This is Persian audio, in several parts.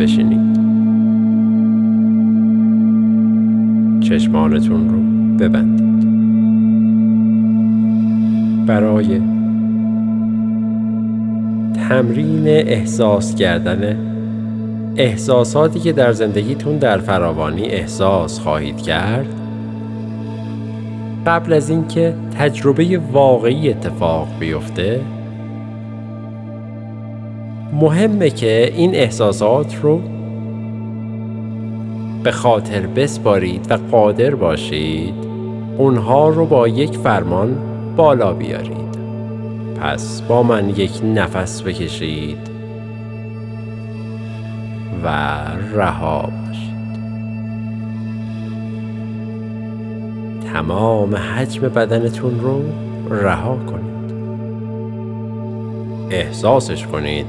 بشینید. چشمانتون رو ببندید. برای تمرین احساس کردن احساساتی که در زندگیتون در فراوانی احساس خواهید کرد، قبل از اینکه تجربه واقعی اتفاق بیفته، مهمه که این احساسات رو به خاطر بسپارید و قادر باشید اونها رو با یک فرمان بالا بیارید. پس با من یک نفس بکشید و رها باشید. تمام حجم بدنتون رو رها کنید. احساسش کنید.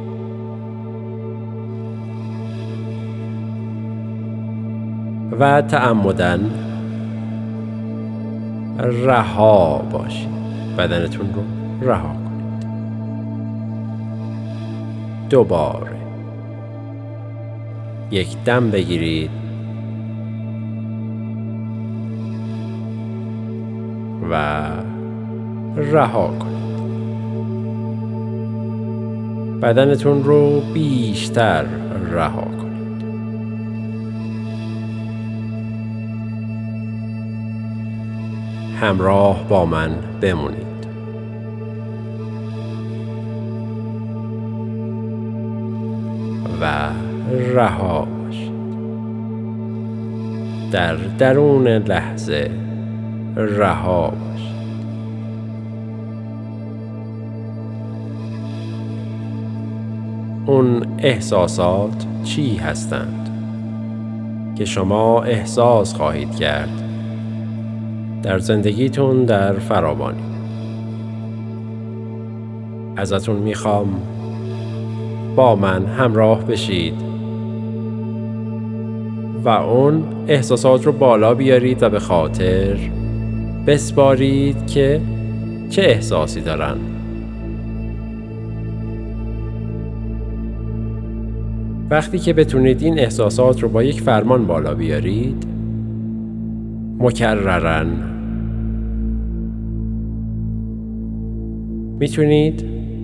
و تعمداً رها باشید. بدنتون رو رها کنید. دوباره یک دم بگیرید و رها کنید. بدنتون رو بیشتر رها کنید. همراه با من بمونید. و رها باشید. در درون لحظه رها باشید. اون احساسات چی هستند که شما احساس خواهید کرد در زندگیتون در فراوانی؟ ازتون میخوام با من همراه بشید و اون احساسات رو بالا بیارید و به خاطر بسپارید که چه احساسی دارن. وقتی که بتونید این احساسات رو با یک فرمان بالا بیارید، مکرراً میتونید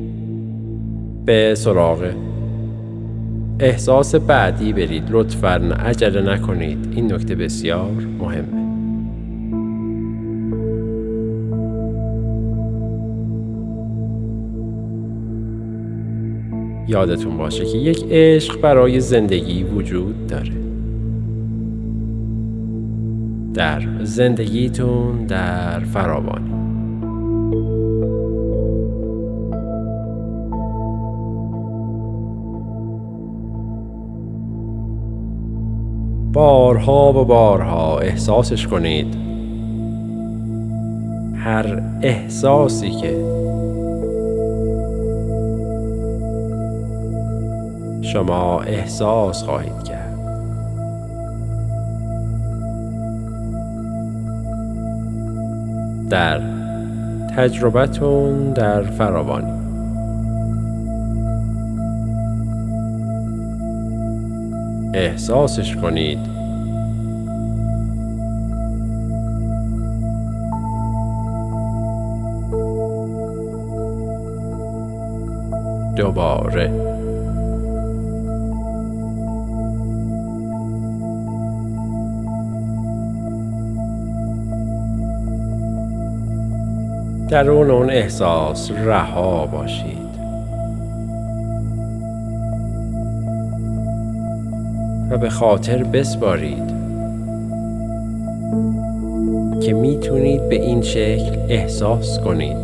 به سراغ احساس بعدی برید. لطفاً عجله نکنید. این نکته بسیار مهمه. یادتون باشه که یک عشق برای زندگی وجود داره. در زندگیتون در فراوانی. بارها و بارها احساسش کنید. هر احساسی که شما احساس خواهید کرد، در تجربتون در فراوانی. احساسش کنید. دوباره درون اون احساس رها باشید و به خاطر بسپارید که میتونید به این شکل احساس کنید.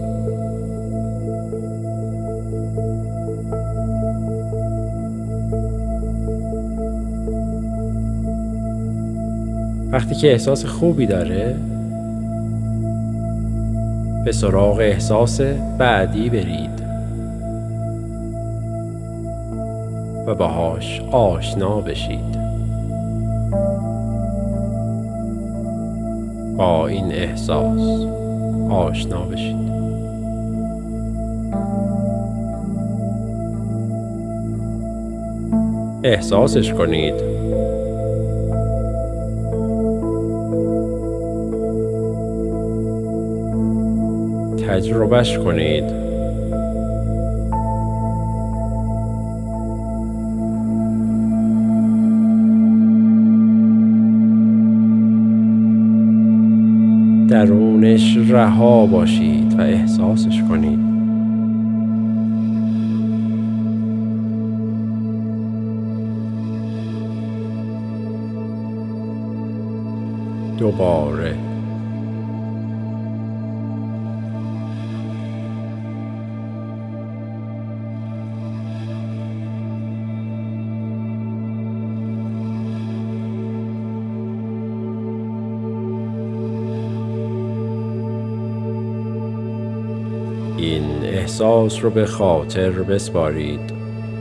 وقتی که احساس خوبی داره، به سراغ احساس بعدی برید و باهاش آشنا بشید. با این احساس آشنا بشید. احساسش کنید. تجربهش کنید. درونش رها باشید و احساسش کنید. دوباره این احساس رو به خاطر بسپارید.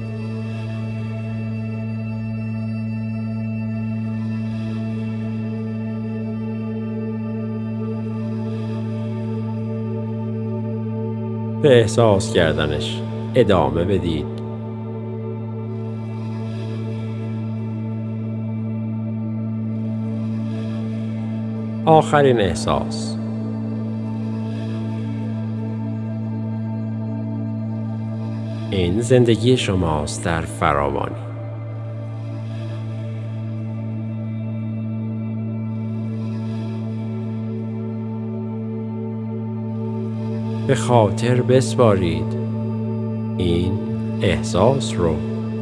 به احساس کردنش ادامه بدید. آخرین احساس. این زندگی شماست در فراوانی. به خاطر بسپارید این احساس رو.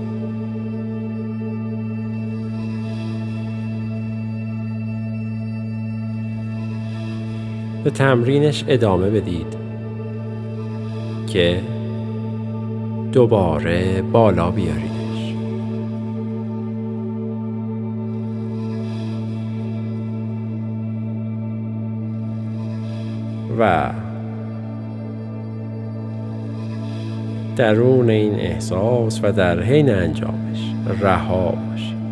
به تمرینش ادامه بدید که دوباره بالا بیاریدش. و درون این احساس و در حین انجامش رها باشید.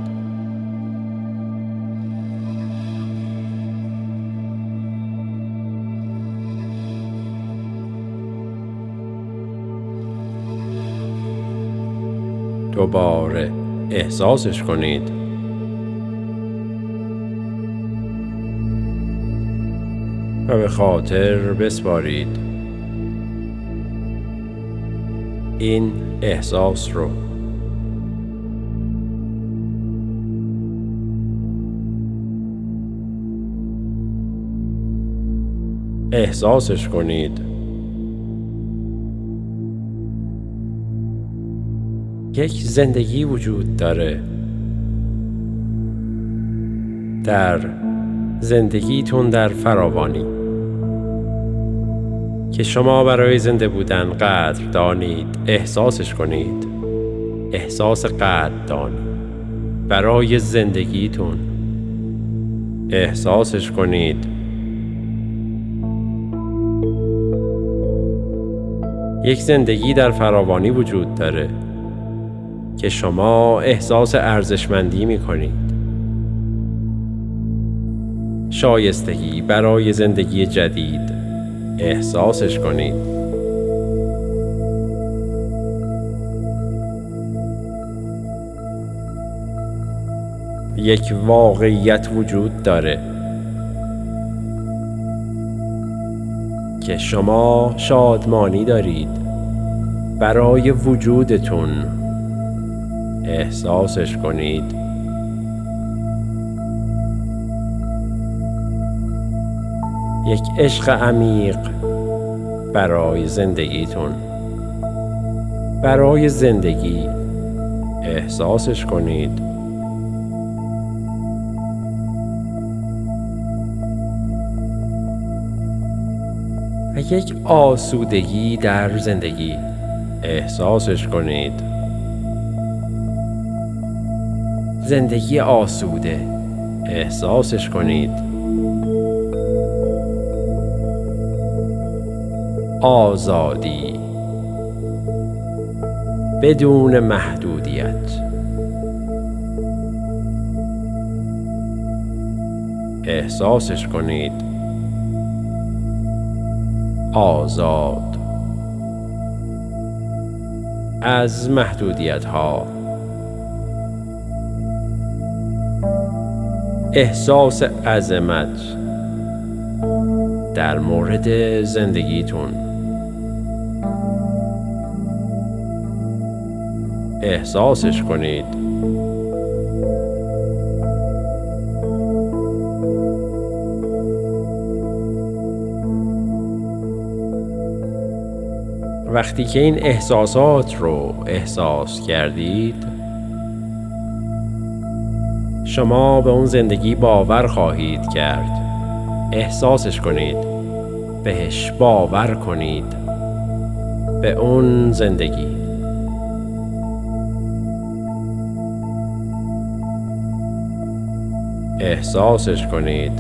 دوباره احساسش کنید. و به خاطر بسپارید این احساس رو. احساسش کنید. یک زندگی وجود داره. در زندگیتون در فراوانی که شما برای زنده بودن قدر دانید. احساسش کنید. احساس قدر دانید برای زندگیتون. احساسش کنید. یک زندگی در فراوانی وجود داره که شما احساس ارزشمندی می‌کنید. شایستگی برای زندگی جدید. احساسش کنید. یک واقعیت وجود داره که شما شادمانی دارید برای وجودتون. احساسش کنید. یک عشق عمیق برای زندگیتون. برای زندگی. احساسش کنید. و یک آسودگی در زندگی. احساسش کنید. زندگی آسوده. احساسش کنید. آزادی بدون محدودیت. احساسش کنید. آزاد از محدودیت ها. احساس عظمت در مورد زندگیتون. احساسش کنید. وقتی که این احساسات رو احساس کردید، شما به اون زندگی باور خواهید کرد. احساسش کنید، بهش باور کنید، به اون زندگی. احساسش کنید،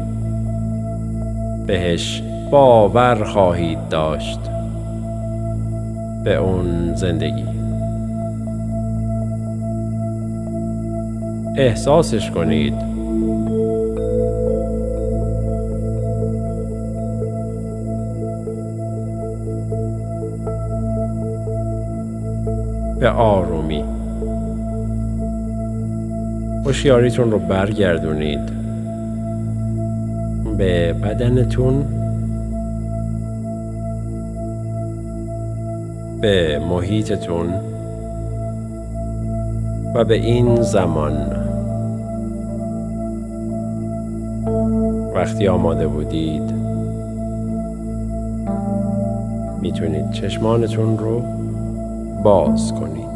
بهش باور خواهید داشت، به اون زندگی. احساسش کنید. به آرومی هوشیاریتون رو برگردونید به بدنتون، به محیطتون و به این زمان. وقتی آماده بودید میتونید چشمانتون رو باز کنید.